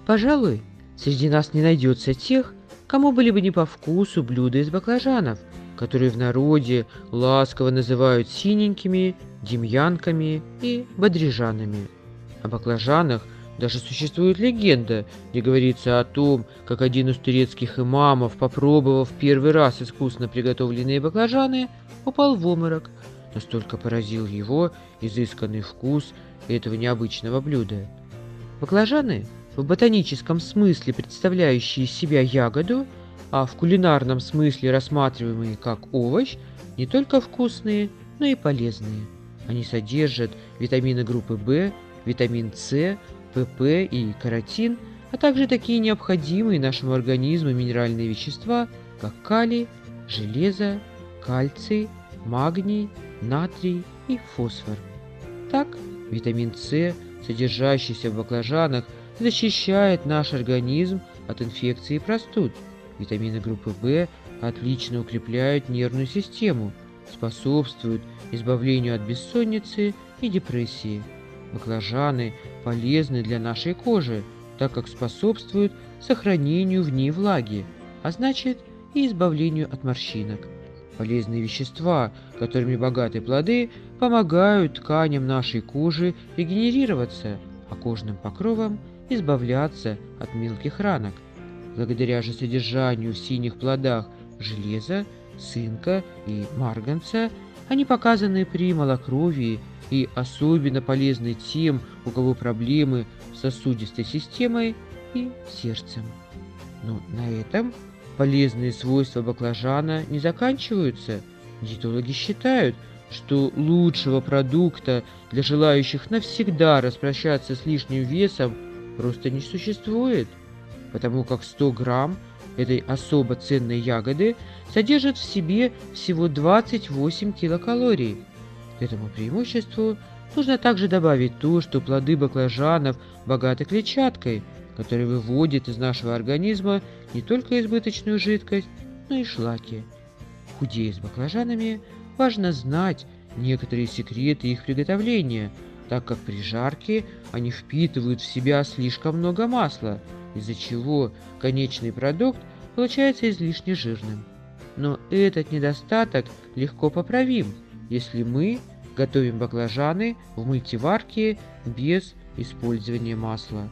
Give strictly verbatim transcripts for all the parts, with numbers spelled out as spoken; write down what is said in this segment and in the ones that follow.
Пожалуй, среди нас не найдется тех, кому были бы не по вкусу блюда из баклажанов, которые в народе ласково называют синенькими, демьянками и бодрижанами. О баклажанах даже существует легенда, где говорится о том, как один из турецких имамов, попробовав первый раз искусно приготовленные баклажаны, упал в обморок. Настолько поразил его изысканный вкус этого необычного блюда. Баклажаны, в ботаническом смысле представляющие из себя ягоду, а в кулинарном смысле рассматриваемые как овощ, не только вкусные, но и полезные. Они содержат витамины группы В, витамин С, ПП и каротин, а также такие необходимые нашему организму минеральные вещества, как калий, железо, кальций, магний, натрий и фосфор. Так, витамин С, содержащийся в баклажанах, защищает наш организм от инфекций и простуд. Витамины группы В отлично укрепляют нервную систему, способствуют избавлению от бессонницы и депрессии. Баклажаны полезны для нашей кожи, так как способствуют сохранению в ней влаги, а значит и избавлению от морщинок. Полезные вещества, которыми богаты плоды, помогают тканям нашей кожи регенерироваться, а кожным покровам избавляться от мелких ранок. Благодаря же содержанию в синих плодах железа, цинка и марганца, они показаны при малокровии и особенно полезны тем, у кого проблемы с сосудистой системой и сердцем. Но на этом полезные свойства баклажана не заканчиваются. Диетологи считают, что лучшего продукта для желающих навсегда распрощаться с лишним весом просто не существует, потому как сто грамм этой особо ценной ягоды содержит в себе всего двадцать восемь килокалорий. К этому преимуществу нужно также добавить то, что плоды баклажанов богаты клетчаткой, которая выводит из нашего организма не только избыточную жидкость, но и шлаки. Худея с баклажанами, важно знать некоторые секреты их приготовления, так как при жарке они впитывают в себя слишком много масла, из-за чего конечный продукт получается излишне жирным. Но этот недостаток легко поправим, если мы готовим баклажаны в мультиварке без использования масла.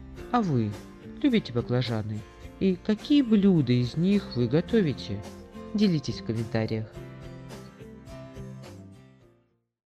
А вы любите баклажаны? И какие блюда из них вы готовите? Делитесь в комментариях.